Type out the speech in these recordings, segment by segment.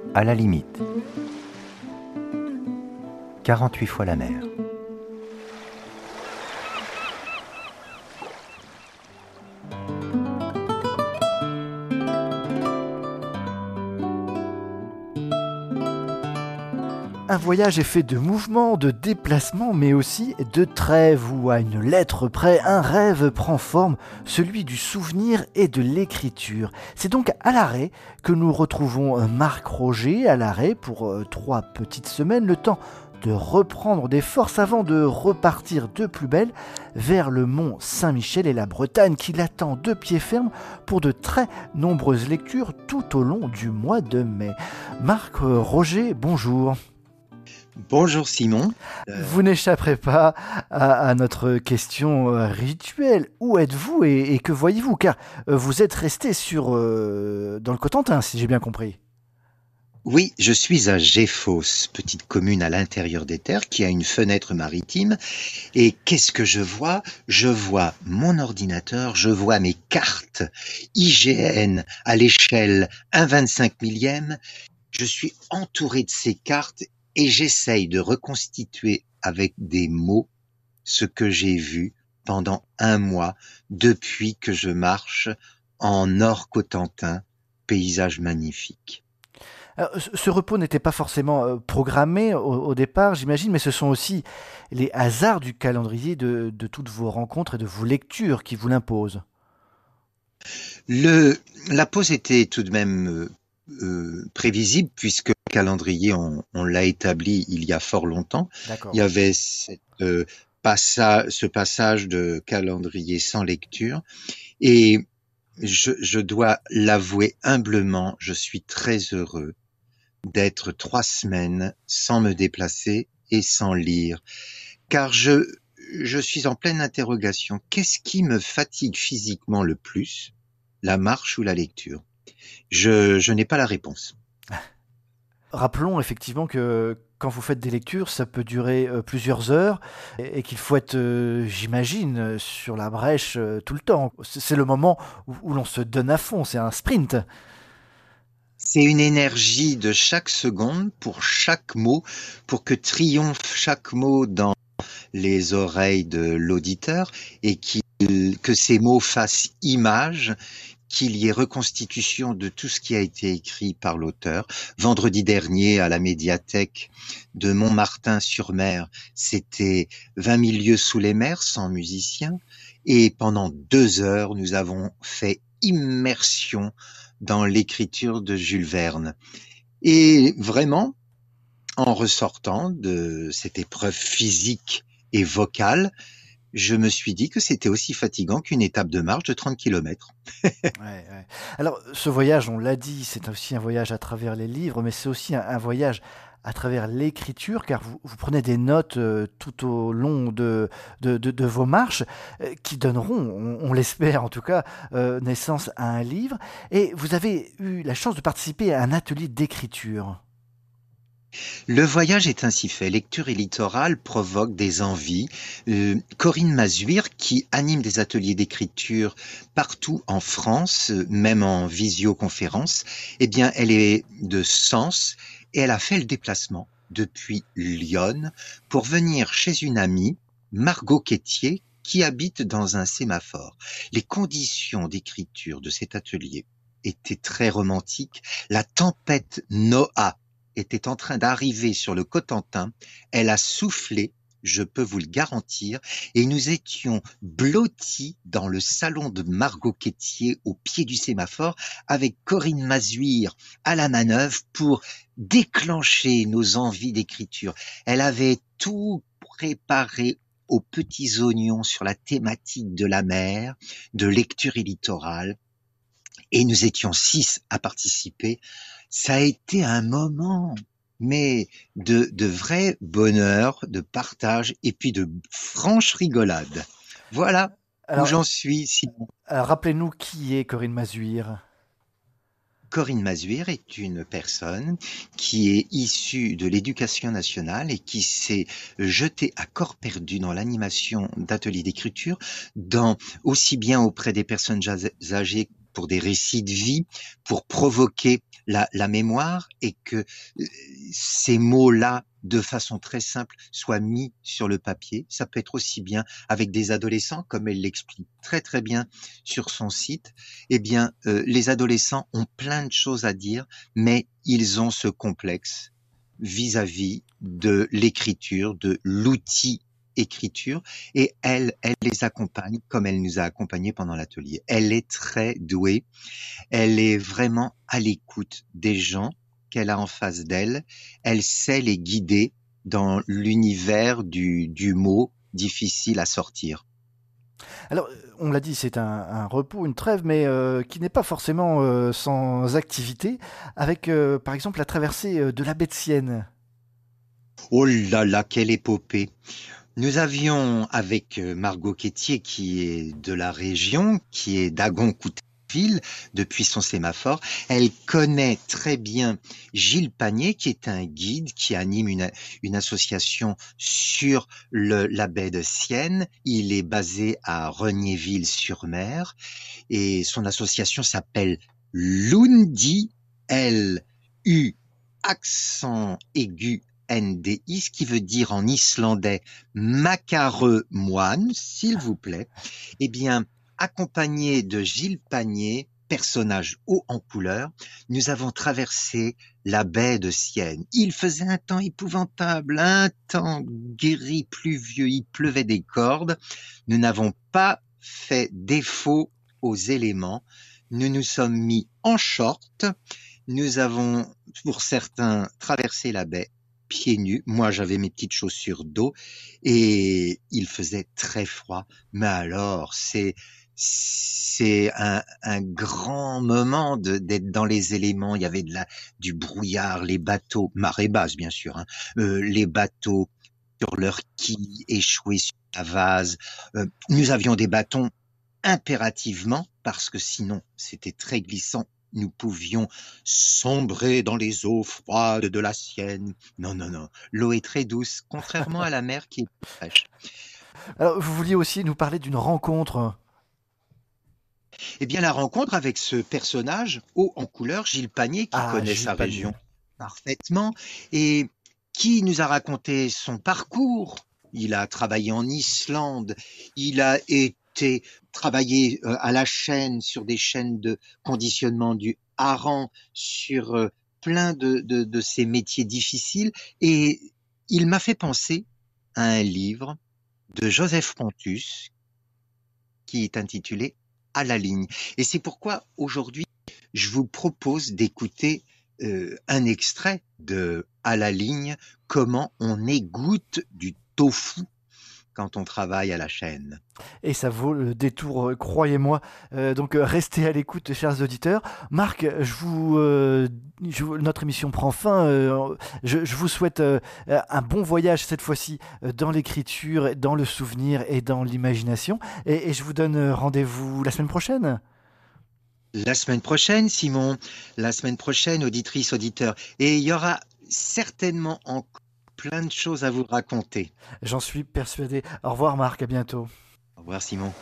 À la limite. 48 fois la mer. Un voyage est fait de mouvements, de déplacements, mais aussi de trêves où, à une lettre près, un rêve prend forme, celui du souvenir et de l'écriture. C'est donc à l'arrêt que nous retrouvons Marc Roger, à l'arrêt pour 3 petites semaines, le temps de reprendre des forces avant de repartir de plus belle vers le mont Saint-Michel et la Bretagne qui l'attend de pied ferme pour de très nombreuses lectures tout au long du mois de mai. Marc Roger, bonjour. Bonjour Simon. Vous n'échapperez pas à notre question rituelle. Où êtes-vous et que voyez-vous? Car vous êtes resté dans le Cotentin, si j'ai bien compris. Oui, je suis à Géfos, petite commune à l'intérieur des terres qui a une fenêtre maritime. Et qu'est-ce que je vois? Je vois mon ordinateur, je vois mes cartes IGN à l'échelle 1/25 millième. Je suis entouré de ces cartes et j'essaye de reconstituer avec des mots ce que j'ai vu pendant un mois depuis que je marche en Nord-Cotentin, paysage magnifique. Alors, ce repos n'était pas forcément programmé au départ, j'imagine, mais ce sont aussi les hasards du calendrier de toutes vos rencontres et de vos lectures qui vous l'imposent. La pause était tout de même prévisible puisque le calendrier, on l'a établi il y a fort longtemps. Il y D'accord. avait ce passage de calendrier sans lecture et je dois l'avouer humblement, je suis très heureux d'être 3 semaines sans me déplacer et sans lire, car je suis en pleine interrogation. Qu'est-ce qui me fatigue physiquement le plus, la marche ou la lecture? Je n'ai pas la réponse. Rappelons effectivement que quand vous faites des lectures, ça peut durer plusieurs heures et qu'il faut être, j'imagine, sur la brèche tout le temps. C'est le moment où l'on se donne à fond, c'est un sprint. C'est une énergie de chaque seconde pour chaque mot, pour que triomphe chaque mot dans les oreilles de l'auditeur et que ces mots fassent image, qu'il y ait reconstitution de tout ce qui a été écrit par l'auteur. Vendredi dernier, à la médiathèque de Montmartin-sur-Mer, c'était 20 000 lieues sous les mers sans musicien. Et pendant 2 heures, nous avons fait immersion dans l'écriture de Jules Verne. Et vraiment, en ressortant de cette épreuve physique et vocale, je me suis dit que c'était aussi fatigant qu'une étape de marche de 30 kilomètres. Ouais, ouais. Alors, ce voyage, on l'a dit, c'est aussi un voyage à travers les livres, mais c'est aussi un voyage à travers l'écriture, car vous prenez des notes tout au long de vos marches, qui donneront, on l'espère en tout cas, naissance à un livre. Et vous avez eu la chance de participer à un atelier d'écriture. Le voyage est ainsi fait. Lecture et littoral provoquent des envies. Corinne Mazuir, qui anime des ateliers d'écriture partout en France, même en visioconférence, eh bien, elle est de Sens et elle a fait le déplacement depuis Lyon pour venir chez une amie, Margot Quétier, qui habite dans un sémaphore. Les conditions d'écriture de cet atelier étaient très romantiques. La tempête Noah était en train d'arriver sur le Cotentin, elle a soufflé, je peux vous le garantir, et nous étions blottis dans le salon de Margot Quétier au pied du sémaphore avec Corinne Mazuir à la manœuvre pour déclencher nos envies d'écriture. Elle avait tout préparé aux petits oignons sur la thématique de la mer, de lecture et littoral, et nous étions 6 à participer. Ça a été un moment, mais de vrai bonheur, de partage et puis de franche rigolade. Voilà où Alors, j'en suis, Simon. rappelez-nous qui est Corinne Mazuir. Corinne Mazuir est une personne qui est issue de l'éducation nationale et qui s'est jetée à corps perdu dans l'animation d'ateliers d'écriture, aussi bien auprès des personnes âgées pour des récits de vie, pour provoquer la mémoire et que ces mots-là, de façon très simple, soient mis sur le papier. Ça peut être aussi bien avec des adolescents, comme elle l'explique très très bien sur son site. Eh bien, les adolescents ont plein de choses à dire, mais ils ont ce complexe vis-à-vis de l'écriture, de l'outil écriture, et elle les accompagne comme elle nous a accompagnés pendant l'atelier. Elle est très douée, elle est vraiment à l'écoute des gens qu'elle a en face d'elle, elle sait les guider dans l'univers du mot difficile à sortir. Alors, on l'a dit, c'est un repos, une trêve, mais qui n'est pas forcément sans activité, avec par exemple la traversée de la baie de Sienne. Oh là là, quelle épopée! Nous avions avec Margot Quétier, qui est de la région, qui est d'Agon-Coutainville, depuis son sémaphore. Elle connaît très bien Gilles Panier, qui est un guide qui anime une association sur la baie de Sienne. Il est basé à Regnéville-sur-Mer et son association s'appelle Lundi, L-U accent aigu NDI, ce qui veut dire en islandais macareux moine, s'il vous plaît. Eh bien, accompagné de Gilles Panier, personnage haut en couleur, nous avons traversé la baie de Sienne. Il faisait un temps épouvantable, un temps gris, pluvieux, il pleuvait des cordes. Nous n'avons pas fait défaut aux éléments. Nous nous sommes mis en short. Nous avons, pour certains, traversé la baie pieds nus. Moi, j'avais mes petites chaussures d'eau et il faisait très froid. Mais alors, c'est un grand moment d'être dans les éléments. Il y avait du brouillard, les bateaux, marée basse, bien sûr, hein, les bateaux sur leur quille, échoués sur la vase. Nous avions des bâtons impérativement, parce que sinon, c'était très glissant. Nous pouvions sombrer dans les eaux froides de la Sienne. Non, non, non. L'eau est très douce, contrairement à la mer qui est plus fraîche. Alors, vous vouliez aussi nous parler d'une rencontre. Eh bien, la rencontre avec ce personnage haut en couleur, Gilles Panier, qui Ah, connaît Gilles sa Panier. région parfaitement et qui nous a raconté son parcours. Il a travaillé en Islande, il a été travaillé à la chaîne, sur des chaînes de conditionnement du hareng, sur plein de ces métiers difficiles. Et il m'a fait penser à un livre de Joseph Pontus qui est intitulé À la ligne. Et c'est pourquoi aujourd'hui, je vous propose d'écouter un extrait de À la ligne, comment on égoutte du tofu quand on travaille à la chaîne. Et ça vaut le détour, croyez-moi. Donc restez à l'écoute, chers auditeurs. Marc, notre émission prend fin. Je vous souhaite un bon voyage cette fois-ci dans l'écriture, dans le souvenir et dans l'imagination. Et je vous donne rendez-vous la semaine prochaine. La semaine prochaine, Simon, la semaine prochaine, auditrice, auditeur. Et il y aura certainement encore plein de choses à vous raconter. J'en suis persuadé. Au revoir Marc, à bientôt. Au revoir, Simon.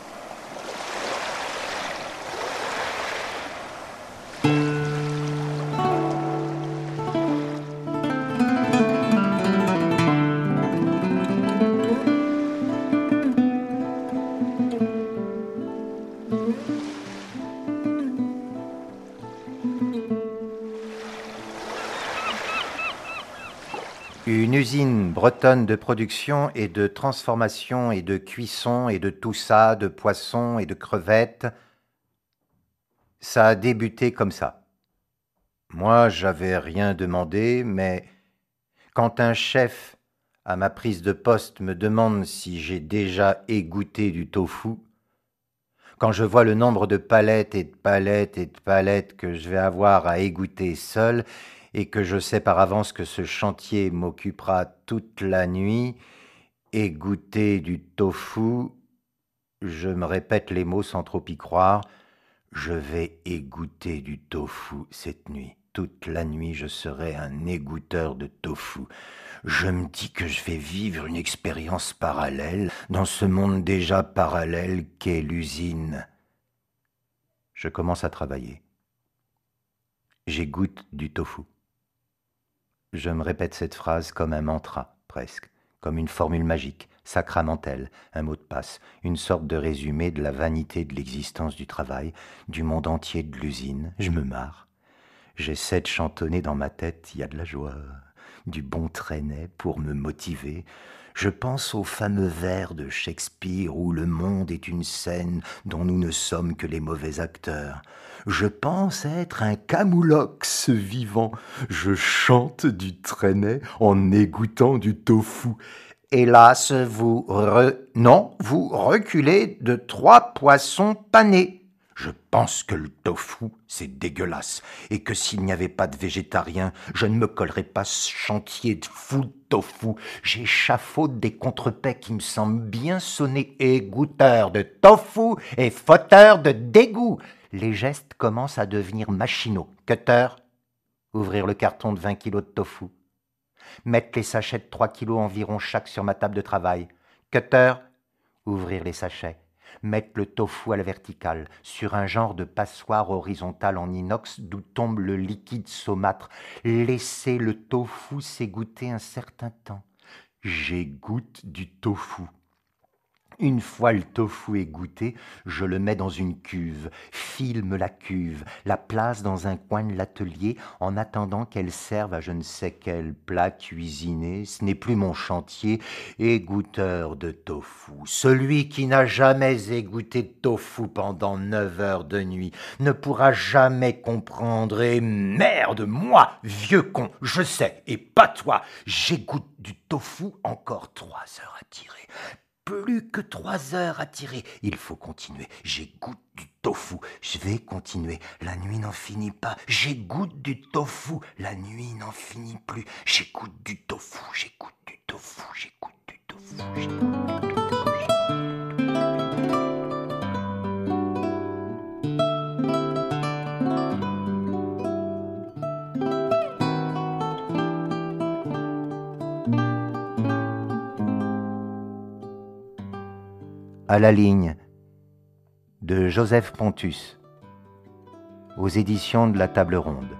Une usine bretonne de production et de transformation et de cuisson et de tout ça, de poissons et de crevettes. Ça a débuté comme ça. Moi, j'avais rien demandé, mais quand un chef à ma prise de poste me demande si j'ai déjà égouté du tofu, quand je vois le nombre de palettes et de palettes et de palettes que je vais avoir à égoutter seul, et que je sais par avance que ce chantier m'occupera toute la nuit, égoutter du tofu, je me répète les mots sans trop y croire, je vais égoutter du tofu cette nuit. Toute la nuit, je serai un égoutteur de tofu. Je me dis que je vais vivre une expérience parallèle dans ce monde déjà parallèle qu'est l'usine. Je commence à travailler. J'ai goûte du tofu. Je me répète cette phrase comme un mantra, presque, comme une formule magique, sacramentelle, un mot de passe, une sorte de résumé de la vanité de l'existence du travail, du monde entier de l'usine. Je me marre. J'essaie de chantonner dans ma tête, il y a de la joie, du bon traînet pour me motiver. Je pense aux fameux vers de Shakespeare où le monde est une scène dont nous ne sommes que les mauvais acteurs. Je pense être un camoulox vivant. Je chante du traînet en égouttant du tofu. Hélas, vous reculez de 3 poissons panés. Je pense que le tofu, c'est dégueulasse, et que s'il n'y avait pas de végétariens, je ne me collerais pas ce chantier de fou de tofu. J'échafaude des contrepaix qui me semblent bien sonner égoutteur de tofu et fauteur de dégoût. Les gestes commencent à devenir machinaux. Cutter, ouvrir le carton de 20 kilos de tofu. Mettre les sachets de 3 kilos environ chaque sur ma table de travail. Cutter, ouvrir les sachets. Mettre le tofu à la verticale, sur un genre de passoire horizontale en inox d'où tombe le liquide saumâtre. Laisser le tofu s'égoutter un certain temps. J'égoutte du tofu. Une fois le tofu égoutter, je le mets dans une cuve, filme la cuve, la place dans un coin de l'atelier en attendant qu'elle serve à je ne sais quel plat cuisiné. Ce n'est plus mon chantier, égoutteur de tofu. Celui qui n'a jamais égoutté de tofu pendant 9 heures de nuit ne pourra jamais comprendre. Et merde, moi, vieux con, je sais, et pas toi, j'égoutte du tofu encore 3 heures à tirer. Plus que 3 heures à tirer. Il faut continuer. J'égoutte du tofu. Je vais continuer. La nuit n'en finit pas. J'égoutte du tofu. La nuit n'en finit plus. J'égoutte du tofu. J'égoutte du tofu. J'égoutte du tofu. J'égoutte du tofu. À la ligne de Joseph Pontus aux éditions de la Table Ronde.